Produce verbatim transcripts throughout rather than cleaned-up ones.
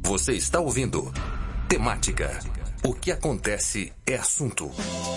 Você está ouvindo Temática. O que acontece é assunto.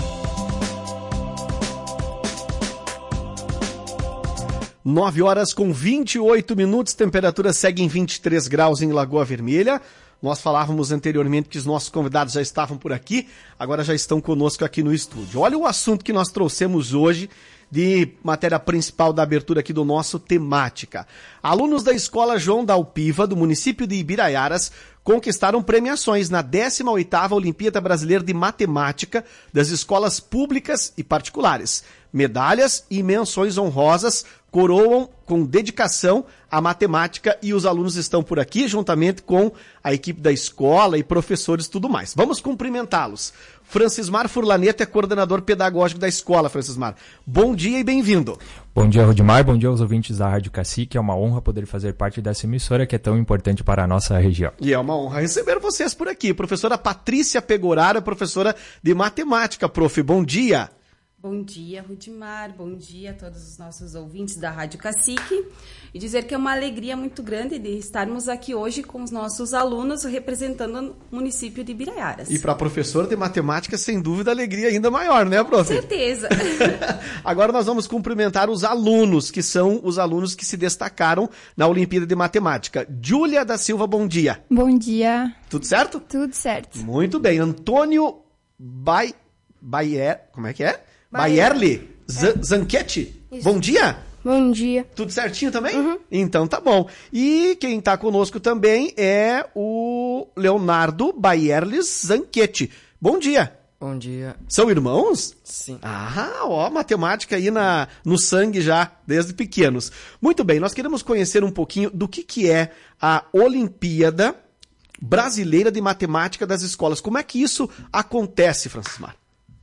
nove horas com vinte e oito minutos, temperatura segue em vinte e três graus em Lagoa Vermelha. Nós falávamos anteriormente que os nossos convidados já estavam por aqui, agora já estão conosco aqui no estúdio. Olha o assunto que nós trouxemos hoje de matéria principal da abertura aqui do nosso Temática. Alunos da Escola João da Alpiva, do município de Ibiraiaras, conquistaram premiações na décima oitava Olimpíada Brasileira de Matemática das escolas públicas e particulares. Medalhas e menções honrosas coroam com dedicação a matemática e os alunos estão por aqui, juntamente com a equipe da escola e professores e tudo mais. Vamos cumprimentá-los. Francismar Furlaneta é coordenador pedagógico da escola. Francismar, bom dia e bem-vindo. Bom dia, Rudimar. Bom dia aos ouvintes da Rádio Cacique. É uma honra poder fazer parte dessa emissora que é tão importante para a nossa região. E é uma honra receber vocês por aqui. Professora Patrícia Pegoraro, professora de matemática. Prof, bom dia. Bom dia, Rudimar. Bom dia a todos os nossos ouvintes da Rádio Cacique. E dizer que é uma alegria muito grande de estarmos aqui hoje com os nossos alunos representando o município de Ibiraiaras. E para a professora de matemática, sem dúvida, a alegria ainda maior, né, prof? Com certeza. Agora nós vamos cumprimentar os alunos, que são os alunos que se destacaram na Olimpíada de Matemática. Júlia da Silva, bom dia. Bom dia. Tudo certo? Tudo certo. Muito bem. Antônio Bai... Baier... Como é que é? Baierli é. Zanchetti. Bom dia. Bom dia. Tudo certinho também? Uhum. Então tá bom. E quem está conosco também é o Leonardo Baierli Zanchetti. Bom dia. Bom dia. São irmãos? Sim. Ah, ó, matemática aí na, no sangue já, desde pequenos. Muito bem, nós queremos conhecer um pouquinho do que, que é a Olimpíada Brasileira de Matemática das Escolas. Como é que isso acontece, Francismar?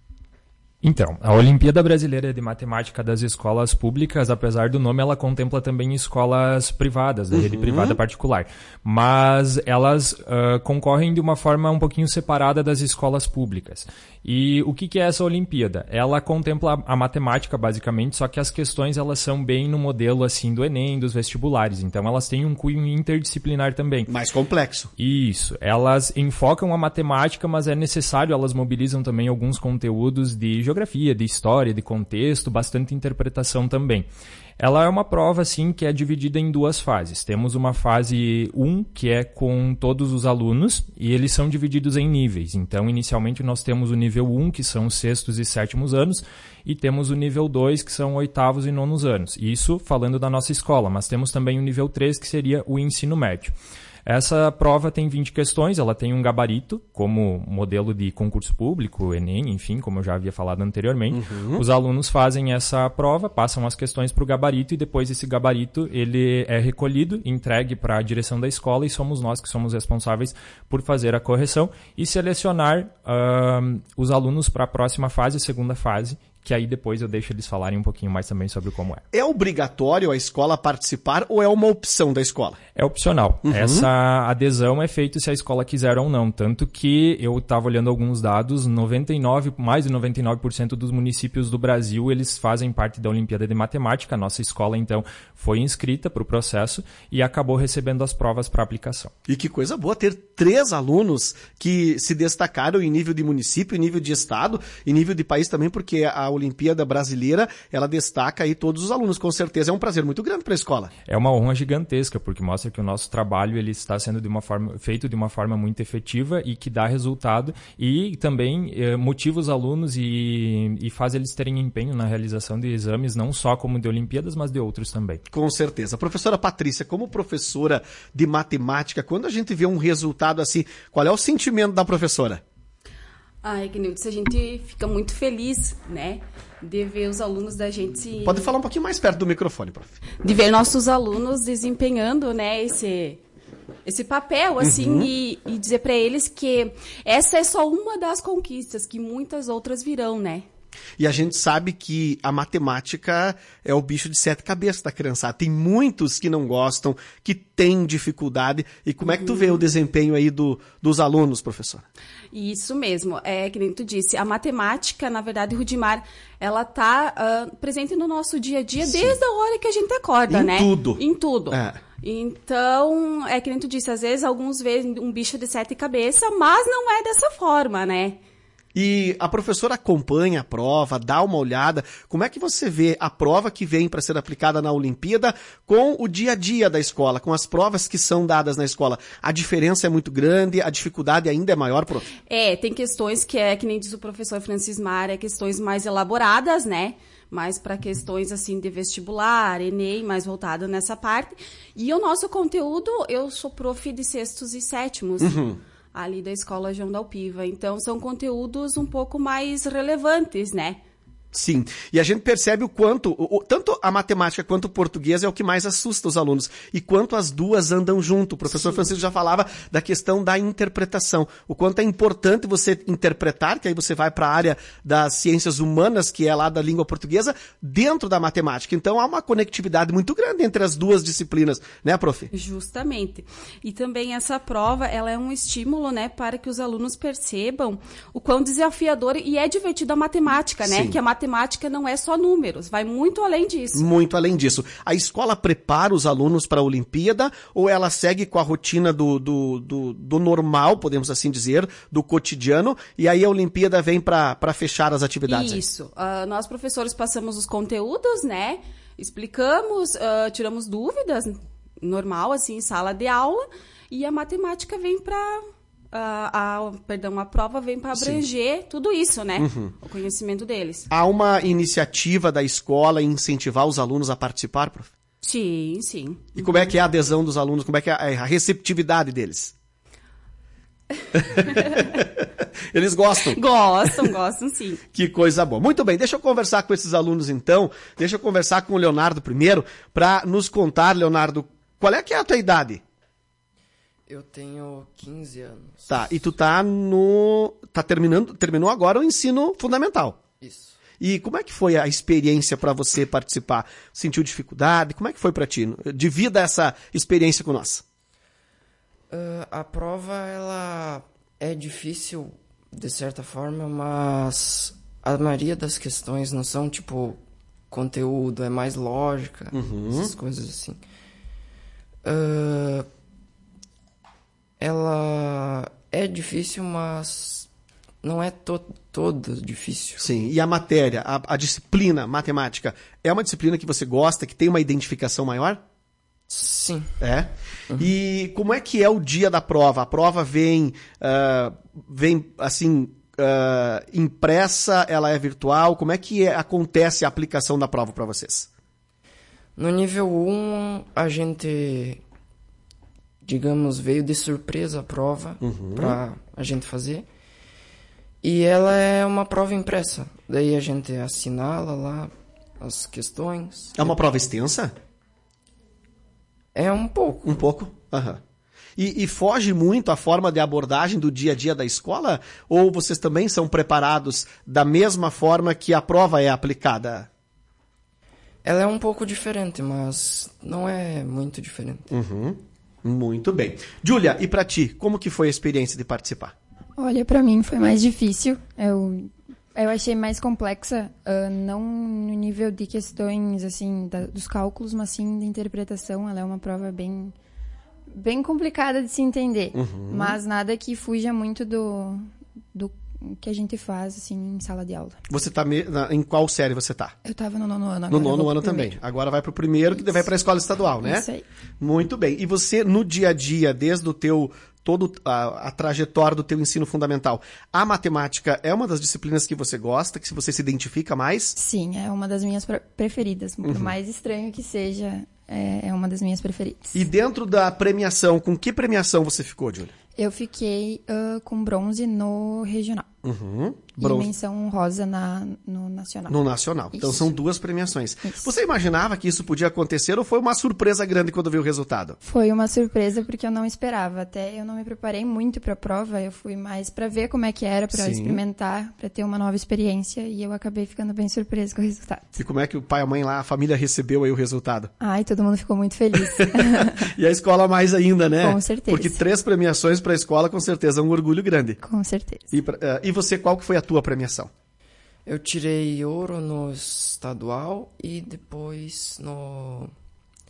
Então, a Olimpíada Brasileira de Matemática das Escolas Públicas, apesar do nome, ela contempla também escolas privadas, da rede uhum. privada particular. Mas elas uh, concorrem de uma forma um pouquinho separada das escolas públicas. E o que, que é essa Olimpíada? Ela contempla a matemática, basicamente, só que as questões elas são bem no modelo assim do Enem, dos vestibulares. Então, elas têm um cunho interdisciplinar também. Mais complexo. Isso. Elas enfocam a matemática, mas é necessário, elas mobilizam também alguns conteúdos de geografia, de história, de contexto, bastante interpretação também. Ela é uma prova, assim, que é dividida em duas fases. Temos uma fase um, que é com todos os alunos, e eles são divididos em níveis. Então, inicialmente, nós temos o nível um, que são os sextos e sétimos anos, e temos o nível dois, que são oitavos e nonos anos. Isso falando da nossa escola, mas temos também o nível três, que seria o ensino médio. Essa prova tem vinte questões, ela tem um gabarito, como modelo de concurso público, Enem, enfim, como eu já havia falado anteriormente. Uhum. Os alunos fazem essa prova, passam as questões para o gabarito e depois esse gabarito ele é recolhido, entregue para a direção da escola e somos nós que somos responsáveis por fazer a correção e selecionar uh, os alunos para a próxima fase, a segunda fase, que aí depois eu deixo eles falarem um pouquinho mais também sobre como é. É obrigatório a escola participar ou é uma opção da escola? É opcional. Uhum. Essa adesão é feita se a escola quiser ou não. Tanto que eu estava olhando alguns dados, noventa e nove, mais de noventa e nove por cento dos municípios do Brasil eles fazem parte da Olimpíada de Matemática. A nossa escola, então, foi inscrita para o processo e acabou recebendo as provas para aplicação. E que coisa boa ter três alunos que se destacaram em nível de município, em nível de estado, em nível de país também, porque a Olimpíada Brasileira, ela destaca aí todos os alunos, com certeza é um prazer muito grande para a escola. É uma honra gigantesca, porque mostra que o nosso trabalho ele está sendo de uma forma, feito de uma forma muito efetiva e que dá resultado e também eh, motiva os alunos e, e faz eles terem empenho na realização de exames, não só como de Olimpíadas, mas de outros também. Com certeza. Professora Patrícia, como professora de matemática, quando a gente vê um resultado assim, qual é o sentimento da professora? Ai, Knilton, a gente fica muito feliz, né, de ver os alunos da gente... Pode falar um pouquinho mais perto do microfone, prof. De ver nossos alunos desempenhando, né, esse, esse papel, assim, uhum. e, e dizer para eles que essa é só uma das conquistas, que muitas outras virão, né. E a gente sabe que a matemática é o bicho de sete cabeças da criançada. Tem muitos que não gostam, que têm dificuldade. E como é que tu vê o desempenho aí do, dos alunos, professora? Isso mesmo. É que nem tu disse, a matemática, na verdade, Rudimar, ela está uh, presente no nosso dia a dia. Sim. Desde a hora que a gente acorda, em né? Em tudo. Em tudo. É. Então, é que nem tu disse, às vezes alguns veem um bicho de sete cabeças, mas não é dessa forma, né? E a professora acompanha a prova, dá uma olhada. Como é que você vê a prova que vem para ser aplicada na Olimpíada com o dia a dia da escola, com as provas que são dadas na escola? A diferença é muito grande, a dificuldade ainda é maior, prof? É, tem questões que é, que nem diz o professor Francis Mar, é questões mais elaboradas, né? Mais para questões assim de vestibular, Enem, mais voltada nessa parte. E o nosso conteúdo, eu sou prof de sextos e sétimos. Uhum. Ali da Escola João da Alpiva. Então, são conteúdos um pouco mais relevantes, né? Sim, e a gente percebe o quanto, o, tanto a matemática quanto o português é o que mais assusta os alunos, e quanto as duas andam junto. O professor Sim. Francisco já falava da questão da interpretação, o quanto é importante você interpretar, que aí você vai para a área das ciências humanas, que é lá da língua portuguesa, dentro da matemática. Então há uma conectividade muito grande entre as duas disciplinas, né, prof? Justamente. E também essa prova, ela é um estímulo, né, para que os alunos percebam o quão desafiador e é divertido a matemática, né? Sim. Que a matemática não é só números, vai muito além disso. Muito além disso. A escola prepara os alunos para a Olimpíada ou ela segue com a rotina do, do, do, do normal, podemos assim dizer, do cotidiano, e aí a Olimpíada vem para fechar as atividades? Isso. Uh, nós, professores, passamos os conteúdos, né? Explicamos, uh, tiramos dúvidas, normal, assim, em sala de aula, e a matemática vem para... A, a, perdão, a prova vem para abranger Sim. tudo isso, né? Uhum. O conhecimento deles. Há uma iniciativa da escola em incentivar os alunos a participar, prof? Sim, sim. E como é que é a adesão dos alunos? Como é que é a receptividade deles? Eles gostam? Gostam, gostam sim. Que coisa boa. Muito bem, deixa eu conversar com esses alunos então. Deixa eu conversar com o Leonardo primeiro para nos contar, Leonardo, qual é que é a tua idade? Eu tenho quinze anos. Tá, e tu tá no... tá terminando, terminou agora o ensino fundamental. Isso. E como é que foi a experiência para você participar? Sentiu dificuldade? Como é que foi para ti? Divida essa experiência com nós. Uh, a prova, ela é difícil, de certa forma, mas a maioria das questões não são, tipo, conteúdo, é mais lógica, uhum. essas coisas assim. Uh, ela é difícil, mas não é to toda difícil. Sim, e a matéria, a, a disciplina matemática, é uma disciplina que você gosta, que tem uma identificação maior? Sim. É? Uhum. E como é que é o dia da prova? A prova vem, uh, vem assim, uh, impressa, ela é virtual? Como é que é, acontece a aplicação da prova para vocês? No nível um, a gente... digamos, veio de surpresa a prova uhum. para a gente fazer. E ela é uma prova impressa. Daí a gente assinala lá as questões. É uma prova extensa? É um pouco. Um pouco? Aham. Uhum. E, e foge muito a forma de abordagem do dia a dia da escola? Ou vocês também são preparados da mesma forma que a prova é aplicada? Ela é um pouco diferente, mas não é muito diferente. Uhum. Muito bem. Júlia, e para ti, como que foi a experiência de participar? Olha, para mim foi mais difícil. Eu, eu achei mais complexa, uh, não no nível de questões, assim, da, dos cálculos, mas sim da interpretação. Ela é uma prova bem, bem complicada de se entender. Uhum. Mas nada que fuja muito do, do que a gente faz, assim, em sala de aula. Você tá me... em qual série você tá? Eu tava no nono ano agora. No nono ano também. Agora vai pro primeiro, que vai pra escola estadual, né? Isso aí. Muito bem. E você, no dia a dia, desde o teu... toda a, a trajetória do teu ensino fundamental, a matemática é uma das disciplinas que você gosta, que você se identifica mais? Sim, é uma das minhas preferidas. Por uhum. mais estranho que seja, é, é uma das minhas preferidas. E dentro da premiação, com que premiação você ficou, Júlia? Eu fiquei uh, com bronze no regional. Uhum. Bronze. E menção honrosa na, no nacional. No nacional. Isso. Então são duas premiações. Isso. Você imaginava que isso podia acontecer ou foi uma surpresa grande quando viu o resultado? Foi uma surpresa porque eu não esperava. Até eu não me preparei muito para a prova. Eu fui mais para ver como é que era, para experimentar, para ter uma nova experiência. E eu acabei ficando bem surpresa com o resultado. E como é que o pai e a mãe lá, a família recebeu aí o resultado? Ai, todo mundo ficou muito feliz. E a escola mais ainda, né? Com certeza. Porque três premiações para a escola com certeza é um orgulho grande. Com certeza. E, uh, e você, qual que foi a tua premiação? Eu tirei ouro no estadual e depois no,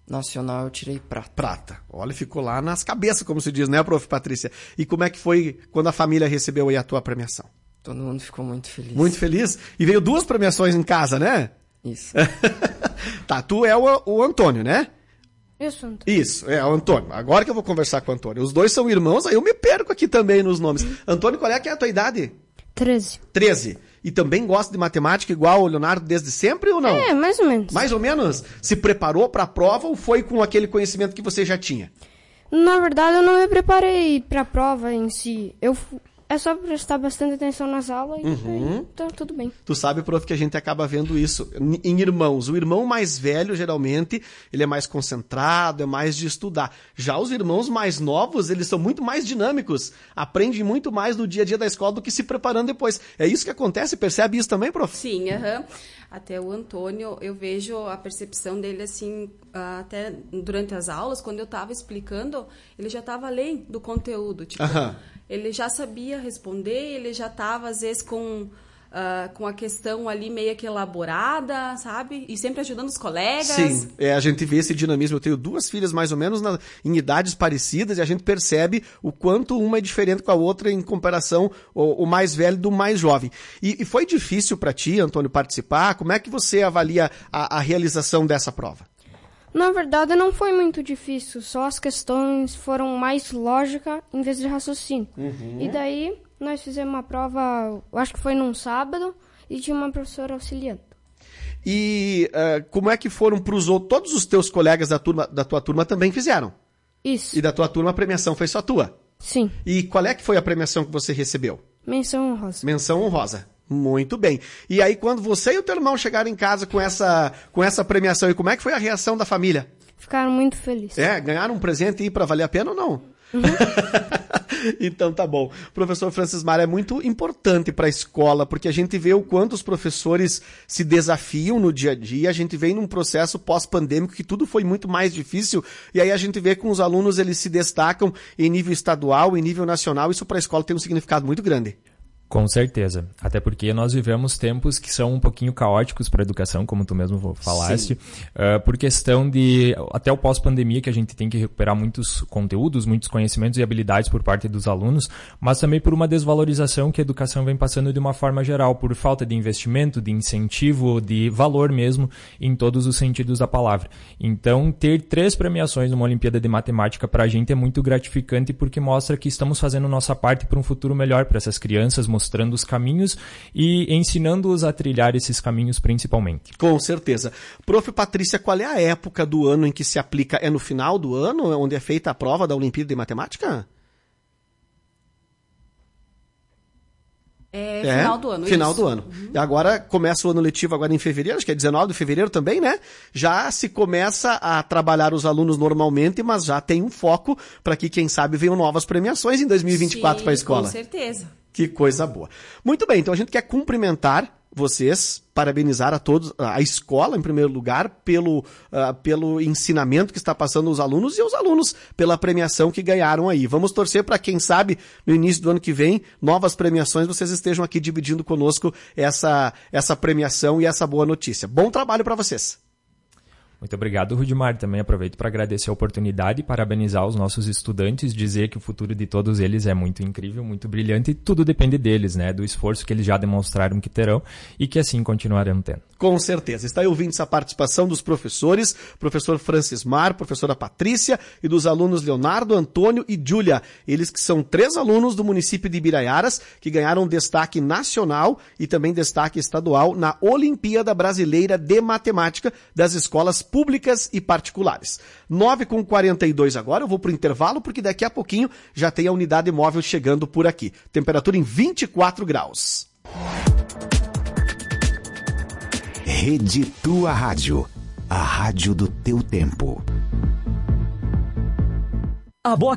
nacional eu tirei prata. Prata. Olha, ficou lá nas cabeças, como se diz, né, prof. Patrícia? E como é que foi quando a família recebeu aí a tua premiação? Todo mundo ficou muito feliz. Muito feliz? E veio duas premiações em casa, né? Isso. Tá, tu é o, o Antônio, né? Isso, Antônio. Isso, é o Antônio. Agora que eu vou conversar com o Antônio. Os dois são irmãos, aí eu me perco aqui também nos nomes. Antônio, qual é que é a tua idade? treze. treze. E também gosta de matemática igual o Leonardo desde sempre ou não? É, mais ou menos. Mais ou menos? Se preparou para a prova ou foi com aquele conhecimento que você já tinha? Na verdade, eu não me preparei para a prova em si. Eu fu- É só prestar bastante atenção nas aulas Uhum. e tá tudo bem. Tu sabe, prof, que a gente acaba vendo isso em irmãos. O irmão mais velho, geralmente, ele é mais concentrado, é mais de estudar. Já os irmãos mais novos, eles são muito mais dinâmicos. Aprendem muito mais no dia a dia da escola do que se preparando depois. É isso que acontece? Percebe isso também, prof? Sim, aham. Até o Antônio, eu vejo a percepção dele assim, até durante as aulas, quando eu estava explicando, ele já estava além do conteúdo. Tipo, Aham. ele já sabia responder, ele já estava, às vezes, com, uh, com a questão ali meio que elaborada, sabe? E sempre ajudando os colegas. Sim, é, a gente vê esse dinamismo. Eu tenho duas filhas mais ou menos na, em idades parecidas e a gente percebe o quanto uma é diferente com a outra em comparação o, o mais velho do mais jovem. E, e foi difícil para ti, Antônio, participar? Como é que você avalia a, a realização dessa prova? Na verdade, não foi muito difícil. Só as questões foram mais lógica em vez de raciocínio. Uhum. E daí, nós fizemos uma prova, eu acho que foi num sábado, e tinha uma professora auxiliando. E uh, como é que foram para os outros? Todos os teus colegas da, turma, da tua turma também fizeram? Isso. E da tua turma a premiação foi só tua? Sim. E qual é que foi a premiação que você recebeu? Menção honrosa. Menção honrosa. Muito bem. E aí, quando você e o teu irmão chegaram em casa com essa, com essa premiação, e como é que foi a reação da família? Ficaram muito felizes. É, ganharam um presente aí para valer a pena ou não? Uhum. Então tá bom. Professor Francis Mar, é muito importante para a escola, porque a gente vê o quanto os professores se desafiam no dia a dia, a gente vem num processo pós-pandêmico que tudo foi muito mais difícil, e aí a gente vê que os alunos eles se destacam em nível estadual, em nível nacional, isso para a escola tem um significado muito grande. Com certeza. Até porque nós vivemos tempos que são um pouquinho caóticos para a educação, como tu mesmo falaste, uh, por questão de, até o pós-pandemia, que a gente tem que recuperar muitos conteúdos, muitos conhecimentos e habilidades por parte dos alunos, mas também por uma desvalorização que a educação vem passando de uma forma geral, por falta de investimento, de incentivo, de valor mesmo, em todos os sentidos da palavra. Então, ter três premiações numa Olimpíada de Matemática para a gente é muito gratificante, porque mostra que estamos fazendo nossa parte para um futuro melhor para essas crianças, mostrando os caminhos e ensinando-os a trilhar esses caminhos principalmente. Com certeza. Prof. Patrícia, qual é a época do ano em que se aplica? É no final do ano, onde é feita a prova da Olimpíada de Matemática? É, é final do ano. Final isso. do ano. Uhum. E agora começa o ano letivo agora em fevereiro, acho que é dezenove de fevereiro também, né? Já se começa a trabalhar os alunos normalmente, mas já tem um foco para que, quem sabe, venham novas premiações em dois mil e vinte e quatro para a escola. Com certeza. Que coisa boa. Muito bem, então a gente quer cumprimentar vocês, parabenizar a todos, a escola em primeiro lugar, pelo, uh, pelo ensinamento que está passando os alunos e os alunos pela premiação que ganharam aí. Vamos torcer para, quem sabe, no início do ano que vem, novas premiações, vocês estejam aqui dividindo conosco essa, essa premiação e essa boa notícia. Bom trabalho para vocês. Muito obrigado, Rudimar. Também aproveito para agradecer a oportunidade e parabenizar os nossos estudantes, dizer que o futuro de todos eles é muito incrível, muito brilhante e tudo depende deles, né? Do esforço que eles já demonstraram que terão e que assim continuarão tendo. Com certeza. Está aí ouvindo essa participação dos professores, professor Francis Mar, professora Patrícia e dos alunos Leonardo, Antônio e Júlia. Eles que são três alunos do município de Ibiraiaras que ganharam destaque nacional e também destaque estadual na Olimpíada Brasileira de Matemática das escolas públicas e particulares. nove e quarenta e dois agora, eu vou para o intervalo porque daqui a pouquinho já tem a unidade móvel chegando por aqui. Temperatura em vinte e quatro graus. Rede Tua Rádio, a rádio do teu tempo. A Boa